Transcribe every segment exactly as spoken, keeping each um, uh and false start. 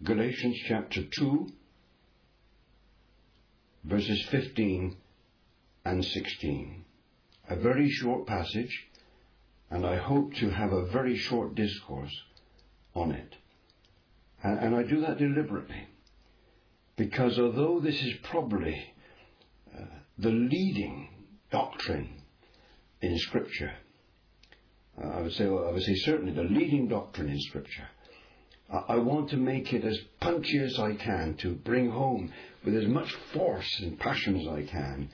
Galatians chapter two, verses fifteen and sixteen. A very short passage, and I hope to have a very short discourse on it. And, and I do that deliberately, because although this is probably uh, the leading doctrine in Scripture, uh, I would say, well, I would say certainly the leading doctrine in Scripture, I want to make it as punchy as I can, to bring home with as much force and passion as I can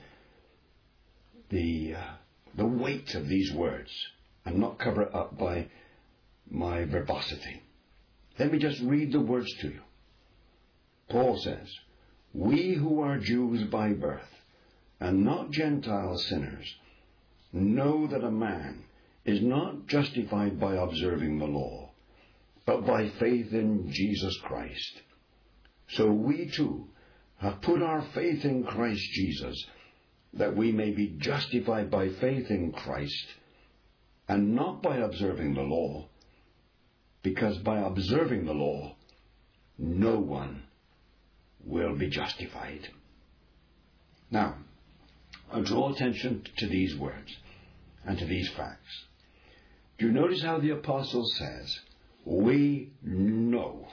the uh, the weight of these words, and not cover it up by my verbosity. Let me just read the words to you. Paul says, "We who are Jews by birth, and not Gentile sinners, know that a man is not justified by observing the law, but by faith in Jesus Christ. So we too have put our faith in Christ Jesus, that we may be justified by faith in Christ, and not by observing the law, because by observing the law, no one will be justified." Now, I draw attention to these words and to these facts. Do you notice how the apostle says, "We know"?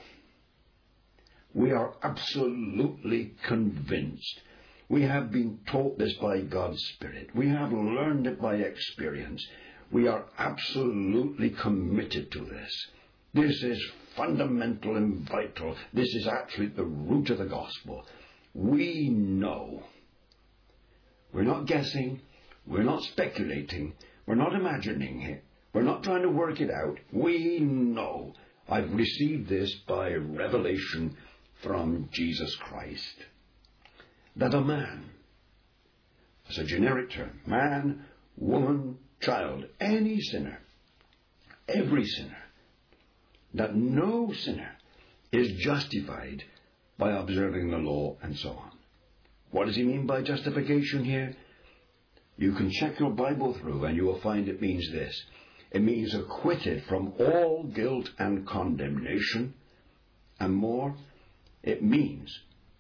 We are absolutely convinced. We have been taught this by God's Spirit. We have learned it by experience. We are absolutely committed to this. This is fundamental and vital. This is actually the root of the gospel. We know. We're not guessing. We're not speculating. We're not imagining it. We're not trying to work it out. We know. I've received this by revelation from Jesus Christ. That a man, as a generic term, man, woman, child, any sinner, every sinner, that no sinner is justified by observing the law, and so on. What does he mean by justification here? You can check your Bible through and you will find it means this. It means acquitted from all guilt and condemnation, and more, it means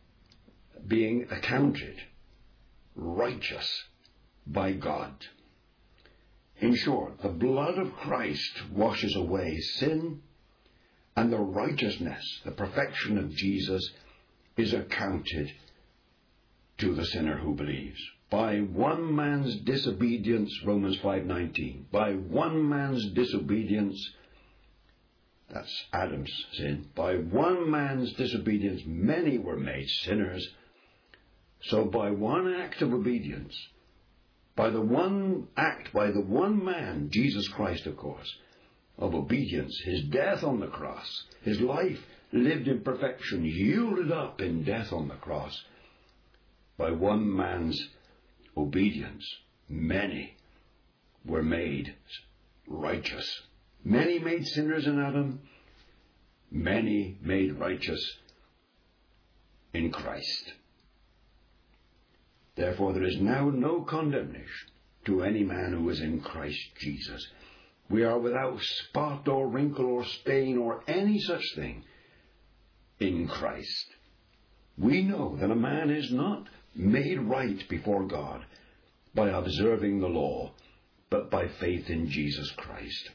being accounted righteous by God. In short, the blood of Christ washes away sin, and the righteousness, the perfection of Jesus, is accounted to the sinner who believes. By one man's disobedience, Romans five nineteen, by one man's disobedience, that's Adam's sin, by one man's disobedience many were made sinners. So by one act of obedience, by the one act, by the one man, Jesus Christ, of course, of obedience, his death on the cross, his life lived in perfection, yielded up in death on the cross, by one man's obedience, many were made righteous. Many made sinners in Adam, many made righteous in Christ. Therefore there is now no condemnation to any man who is in Christ Jesus. We are without spot or wrinkle or stain or any such thing in Christ. We know that a man is not made right before God by observing the law, but by faith in Jesus Christ.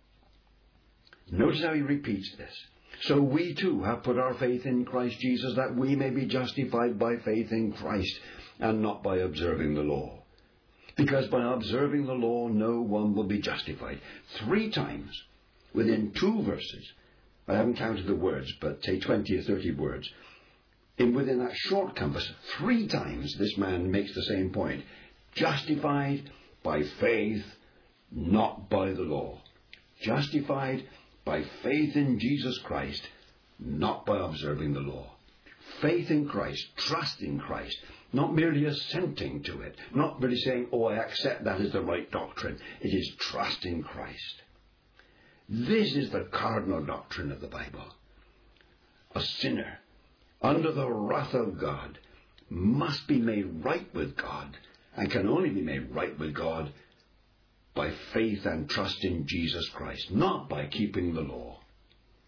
Notice how he repeats this. So we too have put our faith in Christ Jesus, that we may be justified by faith in Christ, and not by observing the law. Because by observing the law, no one will be justified. Three times, within two verses, I haven't counted the words, but say twenty or thirty words, in within that short compass, three times this man makes the same point. Justified by faith, not by the law. Justified by faith in Jesus Christ, not by observing the law. Faith in Christ, trust in Christ, not merely assenting to it, not merely saying, "Oh, I accept that as the right doctrine." It is trust in Christ. This is the cardinal doctrine of the Bible. A sinner under the wrath of God must be made right with God, and can only be made right with God by faith and trust in Jesus Christ, not by keeping the law.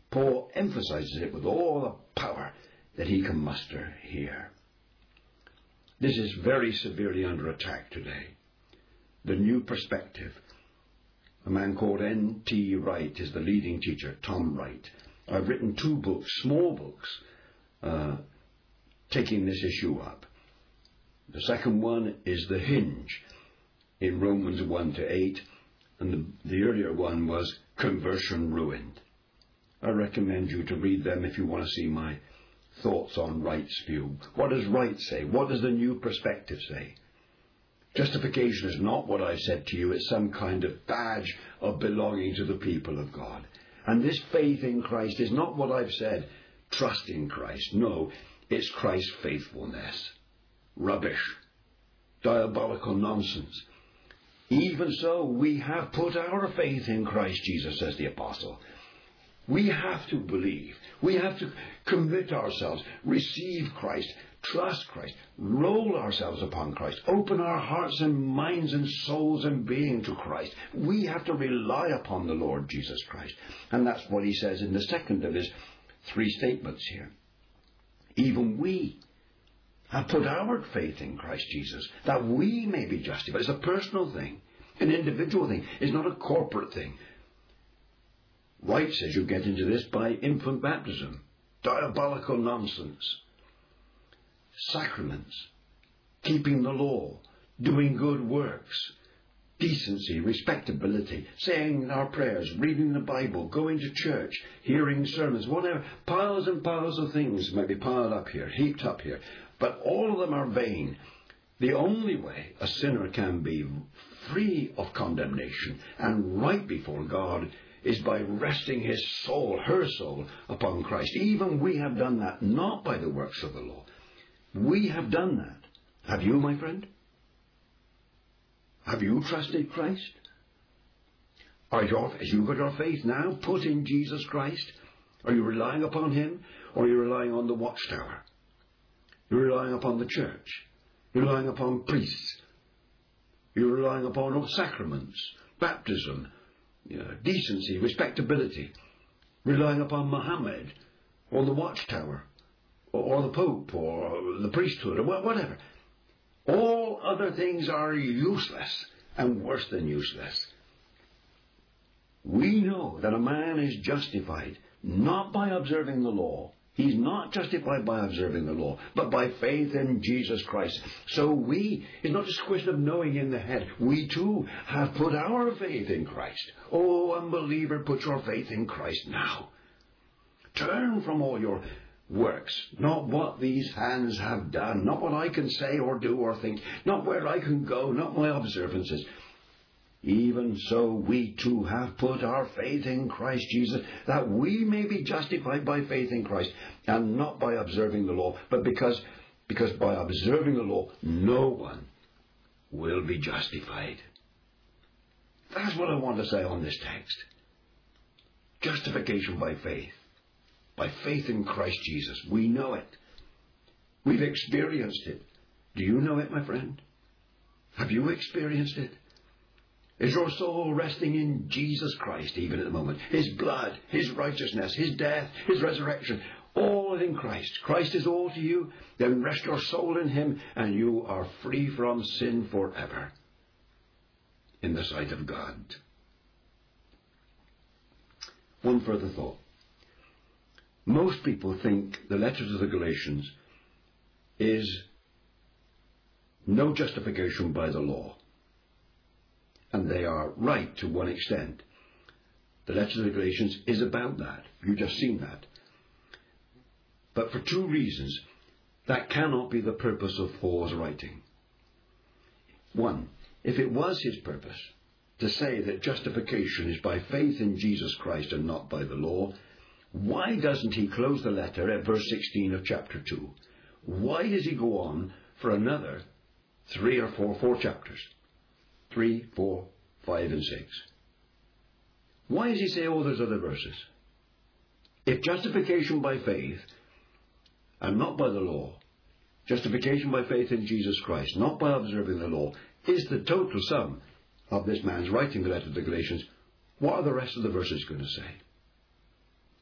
Paul emphasizes it with all the power that he can muster here. This is very severely under attack today. The New Perspective. A man called N T Wright is the leading teacher, Tom Wright. I've written two books, small books, uh, taking this issue up. The second one is The Hinge in Romans one to eight, and the, the earlier one was Conversion Ruined. I recommend you to read them if you want to see my thoughts on Wright's view. What does Wright say? What does the New Perspective say? Justification is not what I've said to you. It's some kind of badge of belonging to the people of God. And this faith in Christ is not what I've said, trust in Christ. No, it's Christ's faithfulness. Rubbish. Diabolical nonsense. Even so, we have put our faith in Christ Jesus, says the apostle. We have to believe. We have to commit ourselves, receive Christ, trust Christ, roll ourselves upon Christ, open our hearts and minds and souls and being to Christ. We have to rely upon the Lord Jesus Christ. And that's what he says in the second of his three statements here. Even we have put our faith in Christ Jesus, that we may be justified. It's a personal thing, an individual thing. It's not a corporate thing. Wright says you get into this by infant baptism. Diabolical nonsense. Sacraments. Keeping the law. Doing good works. Decency, respectability. Saying our prayers. Reading the Bible. Going to church. Hearing sermons. Whatever. Piles and piles of things might be piled up here. Heaped up here. But all of them are vain. The only way a sinner can be free of condemnation and right before God is by resting his soul, her soul, upon Christ. Even we have done that, not by the works of the law. We have done that. Have you, my friend? Have you trusted Christ? Are your, has you got your faith now put in Jesus Christ? Are you relying upon him, or are you relying on the watchtower? You're relying upon the church. You're relying upon priests. You're relying upon sacraments, baptism, you know, decency, respectability, relying upon Muhammad, or the watchtower, or, or the Pope, or the priesthood, or whatever. All other things are useless, and worse than useless. We know that a man is justified not by observing the law. He's not justified by observing the law, but by faith in Jesus Christ. So we, it's not just a question of knowing in the head. We too have put our faith in Christ. Oh, unbeliever, put your faith in Christ now. Turn from all your works, not what these hands have done, not what I can say or do or think, not where I can go, not my observances. Even so, we too have put our faith in Christ Jesus, that we may be justified by faith in Christ, and not by observing the law, but because, because by observing the law, no one will be justified. That's what I want to say on this text. Justification by faith. By faith in Christ Jesus. We know it. We've experienced it. Do you know it, my friend? Have you experienced it? Is your soul resting in Jesus Christ even at the moment? His blood, his righteousness, his death, his resurrection, all in Christ. Christ is all to you. Then rest your soul in him, and you are free from sin forever in the sight of God. One further thought. Most people think the letter to the Galatians is no justification by the law. And they are right to one extent. The letter to the Galatians is about that. You've just seen that. But for two reasons, that cannot be the purpose of Paul's writing. One, if it was his purpose to say that justification is by faith in Jesus Christ and not by the law, why doesn't he close the letter at verse sixteen of chapter two? Why does he go on for another three or four, four chapters? Three, four, five, and six. Why does he say all those other verses? If justification by faith and not by the law, justification by faith in Jesus Christ, not by observing the law, is the total sum of this man's writing the letter to the Galatians, what are the rest of the verses going to say?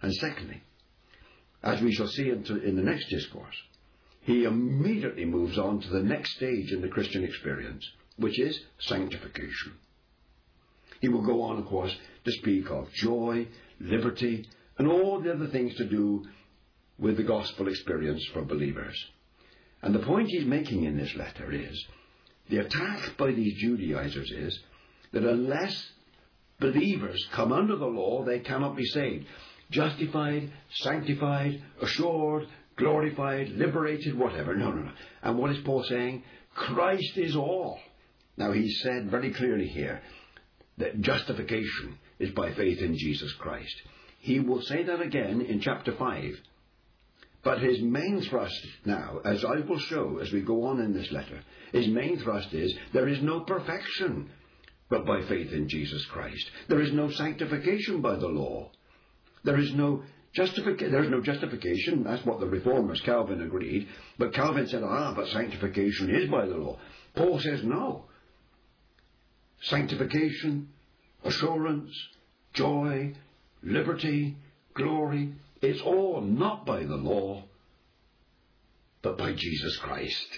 And secondly, as we shall see into, in the next discourse, he immediately moves on to the next stage in the Christian experience, which is sanctification. He will go on, of course, to speak of joy, liberty, and all the other things to do with the gospel experience for believers. And the point he's making in this letter is, the attack by these Judaizers is that unless believers come under the law, they cannot be saved. Justified, sanctified, assured, glorified, liberated, whatever. No, no, no. And what is Paul saying? Christ is all. Now, he said very clearly here that justification is by faith in Jesus Christ. He will say that again in chapter five. But his main thrust now, as I will show as we go on in this letter, his main thrust is there is no perfection but by faith in Jesus Christ. There is no sanctification by the law. There is no justification. There is no justification. That's what the reformers, Calvin, agreed. But Calvin said, ah, but sanctification is by the law. Paul says no. Sanctification, assurance, joy, liberty, glory, it's all not by the law, but by Jesus Christ.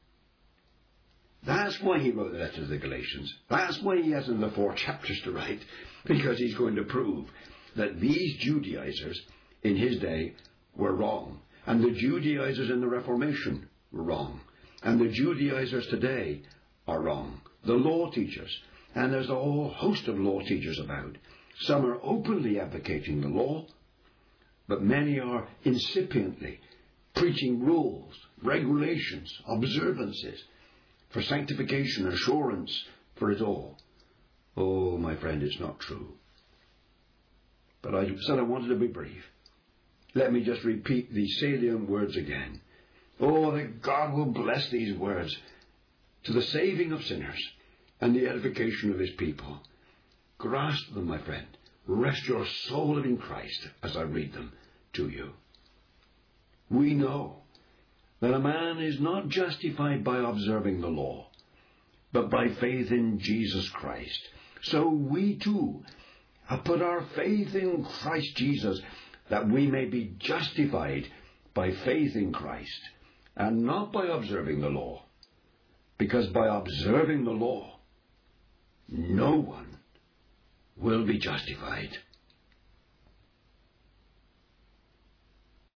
That's why he wrote the letter to the Galatians. That's why he has another four chapters to write, because he's going to prove that these Judaizers in his day were wrong, and the Judaizers in the Reformation were wrong, and the Judaizers today are wrong. The law teachers, and there's a whole host of law teachers about. Some are openly advocating the law, but many are incipiently preaching rules, regulations, observances for sanctification, assurance, for it all. Oh, my friend, it's not true. But I said I wanted to be brief. Let me just repeat these salient words again. Oh, that God will bless these words to the saving of sinners and the edification of his people. Grasp them, my friend. Rest your soul in Christ as I read them to you. We know that a man is not justified by observing the law, but by faith in Jesus Christ. So we too have put our faith in Christ Jesus, that we may be justified by faith in Christ, and not by observing the law, because by observing the law, no one will be justified.